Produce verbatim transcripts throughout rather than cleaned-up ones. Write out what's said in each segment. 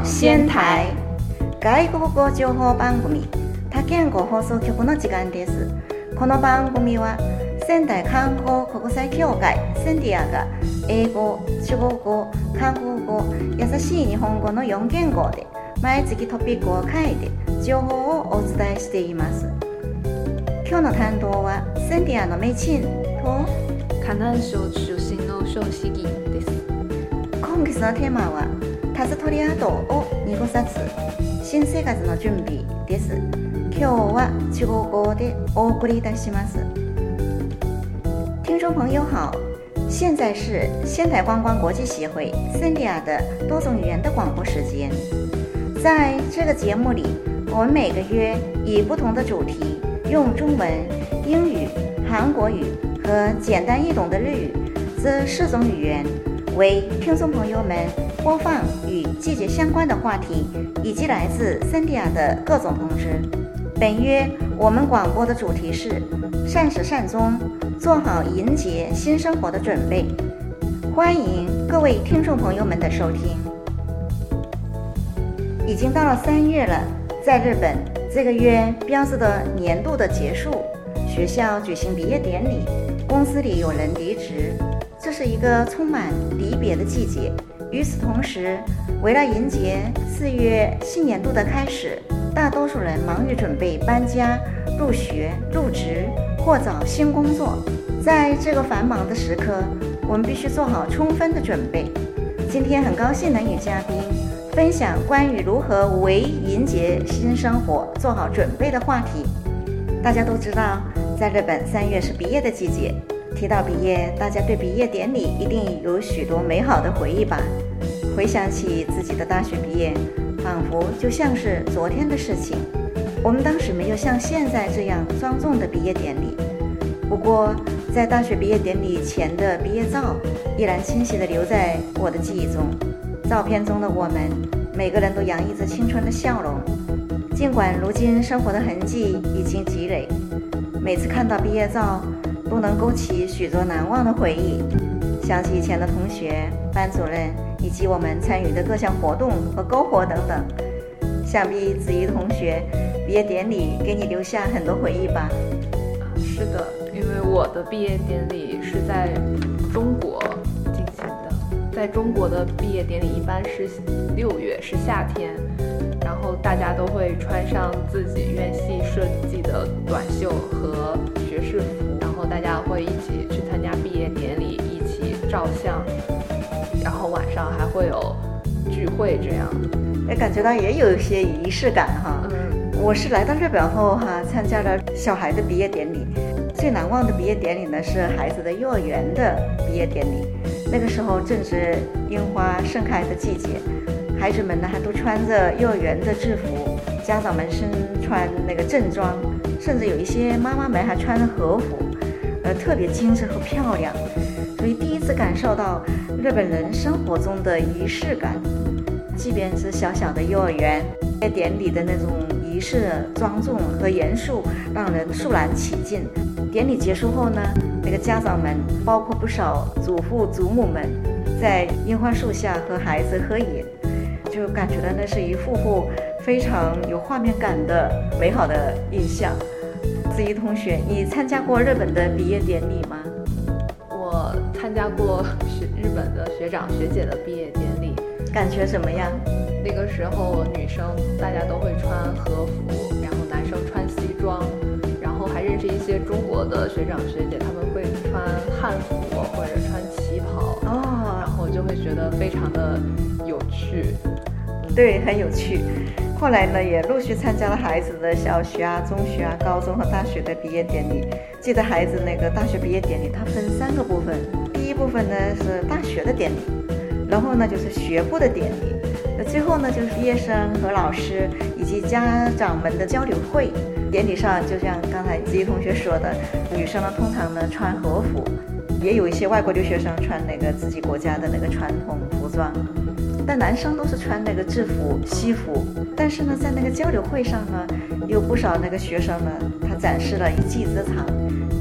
仙台外国語情報番組他県語放送局の時間です。この番組は仙台観光国際協会センディアが英語、中国語、韓国語、優しい日本語のよん言語で毎月トピックを変えて情報をお伝えしています。今日の担当はセンディアのメイチンと河南省出身の庄司義です。 今月のテーマはタズトリア島を濁さず新生活の準備です。今日は中国語でお送りいたします。听众朋友好，现在是仙台观光国际协会 Sendia 的多种语言的广播时间。在这个节目里，我们每个月以不同的主题，用中文、英语、韩国语和简单易懂的日语这四种语言为听众朋友们播放与季节相关的话题，以及来自 Sendia 的各种通知。本月我们广播的主题是善始善终，做好迎接新生活的准备。欢迎各位听众朋友们的收听。已经到了三月了，在日本这个月标志着年度的结束，学校举行毕业典礼，公司里有人离职，这是一个充满离别的季节。与此同时，为了迎接四月新年度的开始，大多数人忙于准备搬家、入学、入职或找新工作。在这个繁忙的时刻，我们必须做好充分的准备。今天很高兴能与嘉宾分享关于如何为迎接新生活做好准备的话题。大家都知道，在日本三月是毕业的季节。提到毕业，大家对毕业典礼一定有许多美好的回忆吧？回想起自己的大学毕业，仿佛就像是昨天的事情。我们当时没有像现在这样庄重的毕业典礼，不过在大学毕业典礼前的毕业照依然清晰地留在我的记忆中。照片中的我们每个人都洋溢着青春的笑容，尽管如今生活的痕迹已经积累，每次看到毕业照都能勾起许多难忘的回忆，想起以前的同学、班主任以及我们参与的各项活动和篝火等等。想必子怡同学毕业典礼给你留下很多回忆吧？ 是的，因为我的毕业典礼是在中国进行的。在中国的毕业典礼一般是六月，是夏天，然后大家都会穿上自己院系设计的短袖和学士服，然后大家会一起去参加毕业典礼，一起照相，然后晚上还会有聚会这样。 感觉到也有一些仪式感哈。 嗯， 我是来到日本后哈，参加了小孩的毕业典礼。最难忘的毕业典礼呢，是孩子的幼儿园的毕业典礼。那个时候正值樱花盛开的季节，孩子们呢还都穿着幼儿园的制服，家长们身穿那个正装，甚至有一些妈妈们还穿着和服，呃，特别精致和漂亮。所以第一次感受到日本人生活中的仪式感，即便是小小的幼儿园，毕业典礼的那种仪式庄重和严肃，让人肃然起敬。典礼结束后呢，那个家长们，包括不少祖父祖母们，在樱花树下和孩子合影，就感觉到那是一幅幅非常有画面感的美好的印象。子怡同学，你参加过日本的毕业典礼吗？ 我参加过学日本的学长学姐的毕业典礼， 感觉怎么样？ 那个时候女生大家都会穿和服，然后男生穿西装，然后还认识一些中国的学长学姐，他们会穿汉服或者穿旗袍哦，然后就会觉得非常的有趣。 对，很有趣。后来呢，也陆续参加了孩子的小学啊、中学啊、高中和大学的毕业典礼。记得孩子那个大学毕业典礼，它分三个部分。第一部分呢是大学的典礼，然后呢就是学部的典礼，那最后呢就是毕业生和老师以及家长们的交流会。典礼上就像刚才子怡同学说的，女生呢通常呢穿和服，也有一些外国留学生穿那个自己国家的那个传统服装，但男生都是穿那个制服西服。但是呢在那个交流会上呢，有不少那个学生呢他展示了一技之长，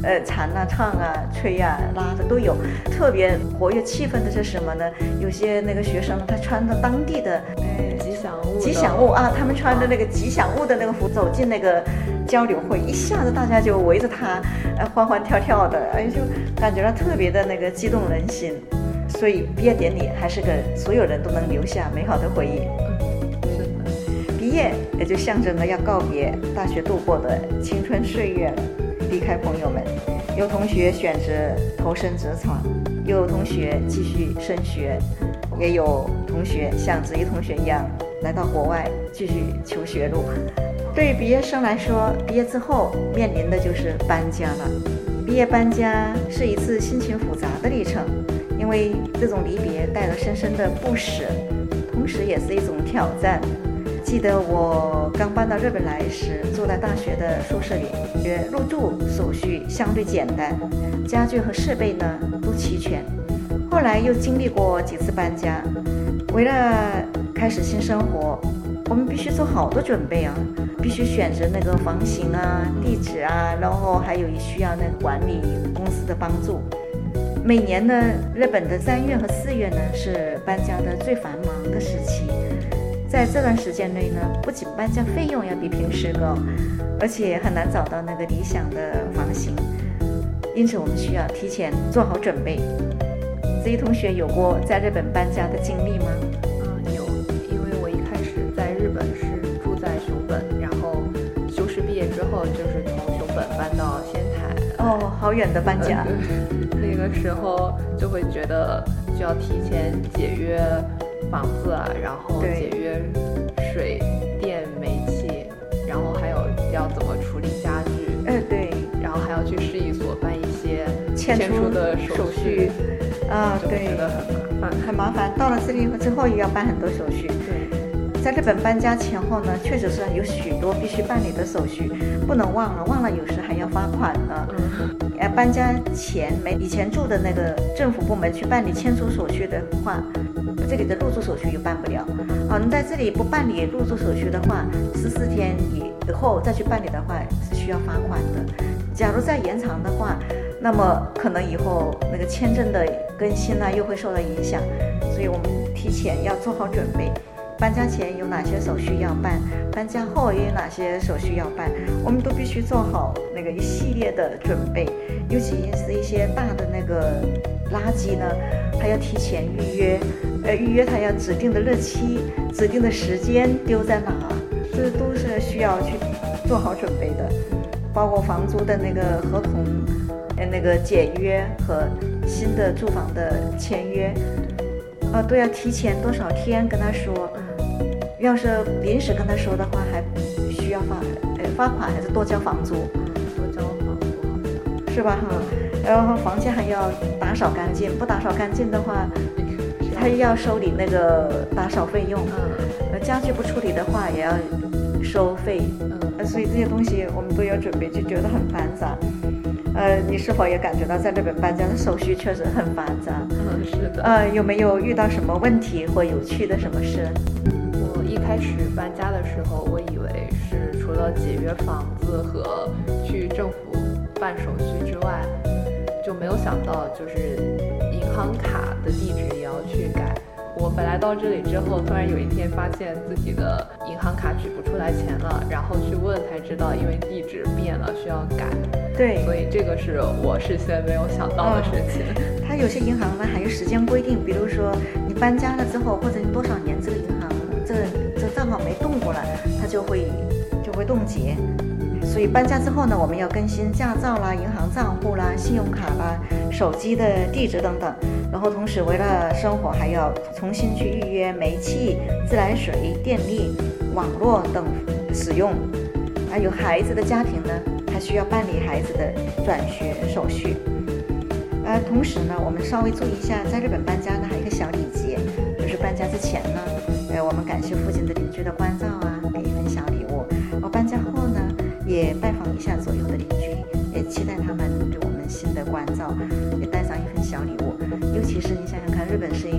呃，弹啊、唱啊、吹啊、拉的都有。特别活跃气氛的是什么呢？有些那个学生他穿着当地的呃吉祥物， 吉祥物啊，他们穿着那个吉祥物的那个服走进那个交流会，一下子大家就围着他，呃，欢欢跳跳的，哎，就感觉到特别的那个激动人心。所以毕业典礼还是个所有人都能留下美好的回忆。 嗯，是的。 毕业也就象征着要告别大学度过的青春岁月了，离开朋友们。有同学选择投身职场，有同学继续升学，也有同学像子怡同学一样来到国外继续求学路。对于毕业生来说，毕业之后面临的就是搬家了。毕业搬家是一次心情复杂的历程，因为这种离别带了深深的不舍，同时也是一种挑战。记得我刚搬到日本来时，住在大学的宿舍里，入住手续相对简单，家具和设备呢都齐全。后来又经历过几次搬家，为了开始新生活，我们必须做好多准备啊，必须选择那个房型啊、地址啊，然后还有需要那个管理公司的帮助。每年呢，日本的三月和四月呢是搬家的最繁忙的时期。在这段时间内呢，不仅搬家费用要比平时高，而且很难找到那个理想的房型，因此我们需要提前做好准备。子怡同学有过在日本搬家的经历吗？ 嗯，有，因为我一开始在日本是住在熊本，然后修士毕业之后就是从熊本搬到仙台。 哦，好远的搬家。 嗯，那个时候就会觉得就要提前解约房子啊，然后节约水电煤气，然后还有要怎么处理家具， 嗯，对， 然后还要去市役所办一些签署的手续， 啊，对， 觉得很麻烦， 很麻烦。到了这里之后也要办很多手续。 对， 在日本搬家前后呢，确实是有许多必须办理的手续，不能忘了，忘了有时还要罚款呢。 嗯， 呃，搬家前没以前住的那个政府部门去办理迁出手续的话，这里的入住手续又办不了。啊，你在这里不办理入住手续的话，十四天以后再去办理的话是需要罚款的。假如再延长的话，那么可能以后那个签证的更新呢又会受到影响，所以我们提前要做好准备。搬家前有哪些手续要办，搬家后也有哪些手续要办，我们都必须做好那个一系列的准备。尤其是一些大的那个垃圾呢，还要提前预约，呃，预约它要指定的日期、指定的时间丢在哪，这都是需要去做好准备的。包括房租的那个合同，呃，那个解约和新的住房的签约，呃，都要提前多少天跟他说。要是临时跟他说的话，还需要罚呃罚款，还是多交房租？ 多交房租好像是吧？哈，然后房间还要打扫干净，不打扫干净的话，他要收你那个打扫费用。 嗯， 呃，家具不处理的话也要收费。嗯，所以这些东西我们都要准备，就觉得很繁杂。呃，你是否也感觉到在日本搬家的手续确实很繁杂？ 嗯，是的。 呃，有没有遇到什么问题或有趣的什么事？ 我一开始搬家的时候，我以为是除了解约房子和去政府办手续之外，就没有想到就是银行卡的地址也要去改。我本来到这里之后，突然有一天发现自己的银行卡取不出来钱了，然后去问才知道，因为地址变了需要改。 对， 所以这个是我事先没有想到的事情。 嗯，它有些银行呢还有时间规定，比如说你搬家了之后，或者你多少年这个银行这这账号没动过了，它就会就会冻结。所以搬家之后呢，我们要更新驾照啦、银行账户啦、信用卡啦、手机的地址等等。然后同时为了生活，还要重新去预约煤气、自来水、电力、网络等使用。还有孩子的家庭呢，还需要办理孩子的转学手续。呃，同时呢，我们稍微注意一下，在日本搬家呢，还有一个小礼节，就是搬家之前呢，呃，我们感谢附近的邻居的关照啊，给一份小礼物。而搬家后呢，也拜访一下左右的邻居，也期待他们对我们新的关照，也带上一份小礼物。尤其是你想想看，日本是一个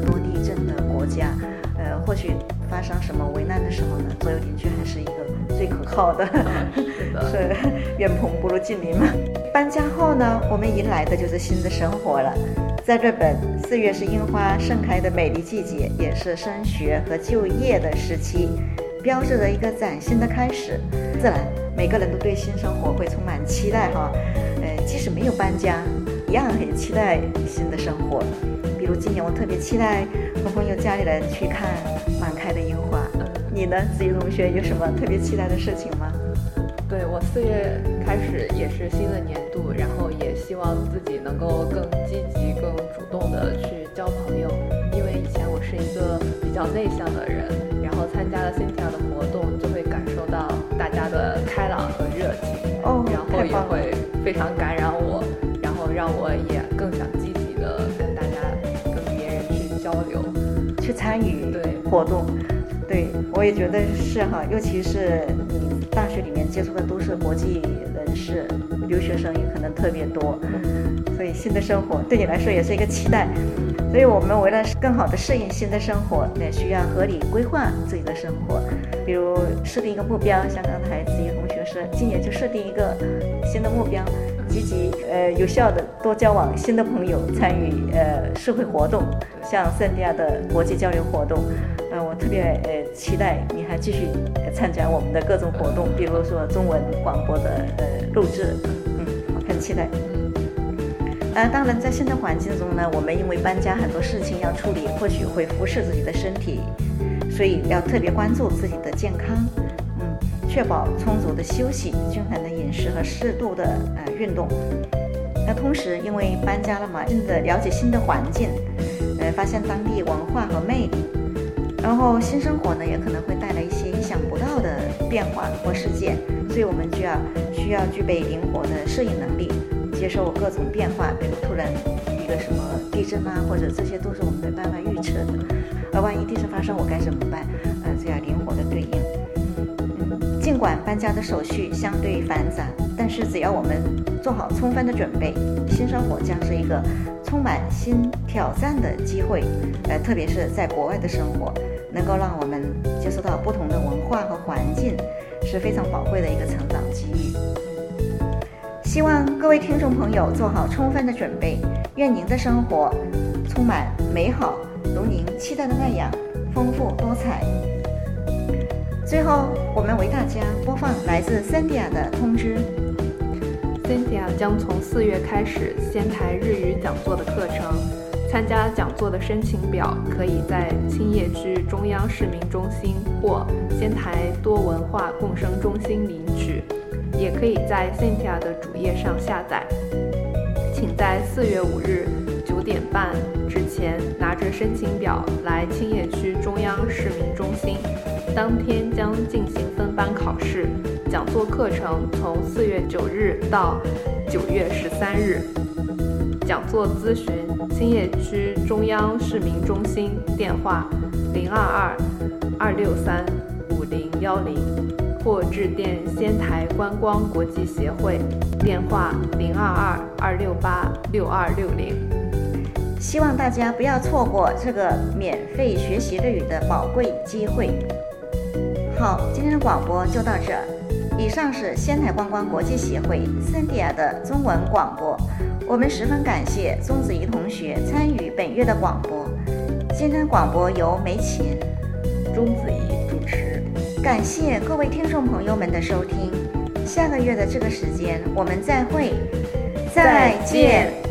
多地震的国家，呃，或许发生什么危难的时候呢，左右邻居还是一个最可靠的， 是的， 是远朋不如近邻嘛。搬家后呢，我们迎来的就是新的生活了。在日本，四月是樱花盛开的美丽季节，也是升学和就业的时期，标志着一个崭新的开始。自然，每个人都对新生活会充满期待哈。呃，即使没有搬家，一样很期待新的生活。比如今年我特别期待和朋友家里人去看满开的樱花。你呢，子怡同学有什么特别期待的事情吗？ 对，我四月开始也是新的年度，然后也希望自己能够更积极、更主动的去交朋友，因为以前我是一个比较内向的人，然后参加了 Cynthia 的活动，就会感受到大家的开朗和热情， 哦， 然后也会非常感染我，然后让我也更想积极的跟大家、跟别人去交流、 去参与对活动。对，我也觉得是哈，尤其是你大学里面接触的都是国际人士，留学生也可能特别多，所以新的生活对你来说也是一个期待。所以我们为了更好的适应新的生活，也需要合理规划自己的生活，比如设定一个目标，像刚才子怡同学说，今年就设定一个新的目标，积极呃有效的多交往新的朋友，参与呃社会活动，像圣地亚的国际交流活动。呃，我特别呃期待你还继续参加我们的各种活动，比如说中文广播的呃录制，嗯，很期待。呃，当然在新的环境中呢，我们因为搬家很多事情要处理，或许会忽视自己的身体，所以要特别关注自己的健康，嗯，确保充足的休息、均衡的饮食和适度的呃运动。那同时因为搬家了嘛，新的了解新的环境，呃，发现当地文化和魅力。然后新生活呢，也可能会带来一些意想不到的变化或事件，所以我们就要需要具备灵活的适应能力，接受各种变化，比如突然一个什么地震啊，或者这些都是我们没办法预测的。而万一地震发生，我该怎么办？呃，这样灵活的对应。嗯，尽管搬家的手续相对繁杂，但是只要我们做好充分的准备，新生活将是一个充满新挑战的机会。呃，特别是在国外的生活，能够让我们接触到不同的文化和环境，是非常宝贵的一个成长机遇。希望各位听众朋友做好充分的准备，愿您的生活充满美好，如您期待的那样丰富多彩。最后，我们为大家播放来自 Cynthia 的通知。 Cynthia 将从四月开始仙台日语讲座的课程。参加讲座的申请表可以在青叶区中央市民中心或仙台多文化共生中心领取，也可以在 Cynthia 的主页上下载。请在四月五日九点半之前拿着申请表来青叶区中央市民中心，当天将进行分班考试。讲座课程从四月九日到九月十三日。讲座咨询青叶区中央市民中心，电话零二二二六三五零幺零，或致电仙台观光国际协会，电话零二二二六八六二六零。 希望大家不要错过这个免费学习日语的宝贵机会。好，今天的广播就到这儿。以上是仙台观光国际协会 Cynthia 的中文广播。我们十分感谢钟子怡同学参与本月的广播。今天广播由梅琴、 钟子怡主持。 感谢各位听众朋友们的收听。下个月的这个时间，我们再会，再见。